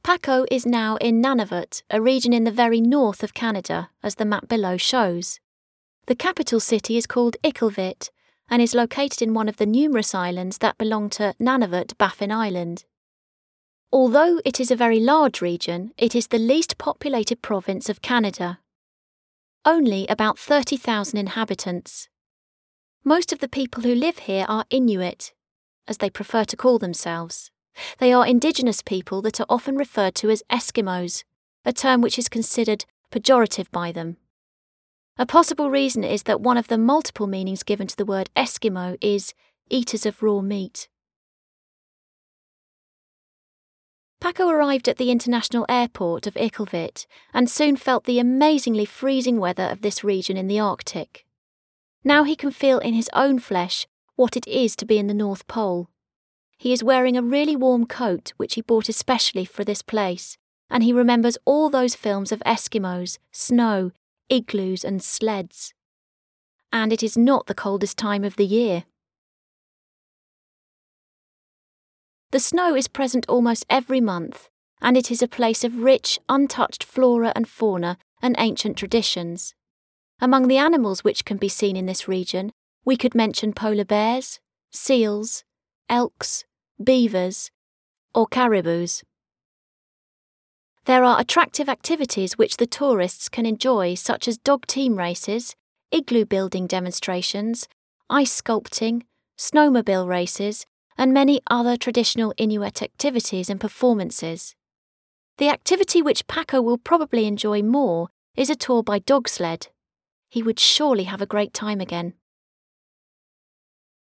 Paco is now in Nunavut, a region in the very north of Canada, as the map below shows. The capital city is called Iqaluit and is located in one of the numerous islands that belong to Nunavut Baffin Island. Although it is a very large region, it is the least populated province of Canada. Only about 30,000 inhabitants. Most of the people who live here are Inuit, as they prefer to call themselves. They are indigenous people that are often referred to as Eskimos, a term which is considered pejorative by them. A possible reason is that one of the multiple meanings given to the word Eskimo is eaters of raw meat. Paco arrived at the international airport of Iqaluit and soon felt the amazingly freezing weather of this region in the Arctic. Now he can feel in his own flesh what it is to be in the North Pole. He is wearing a really warm coat which he bought especially for this place, and he remembers all those films of Eskimos, snow, igloos and sleds. And it is not the coldest time of the year. The snow is present almost every month, and it is a place of rich, untouched flora and fauna and ancient traditions. Among the animals which can be seen in this region, we could mention polar bears, seals, elks, beavers, or caribous. There are attractive activities which the tourists can enjoy, such as dog team races, igloo building demonstrations, ice sculpting, snowmobile races, and many other traditional Inuit activities and performances. The activity which Paco will probably enjoy more is a tour by dog sled. He would surely have a great time again.